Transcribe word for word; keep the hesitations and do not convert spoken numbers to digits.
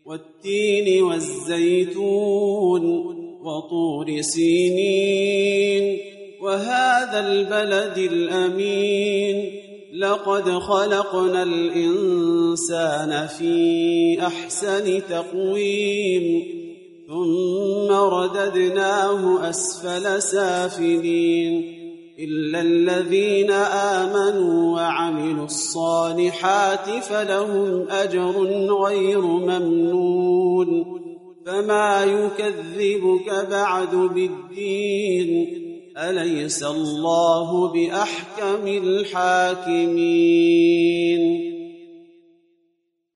والتين والزيتون وطور سينين وهذا البلد الأمين لقد خلقنا الإنسان في أحسن تقويم ثم رددناه أسفل سافلين إلا الذين آمنوا وعملوا الصالحات فلهم أجر غير ممنون فما يكذبك بعد بالدين أليس الله بأحكم الحاكمين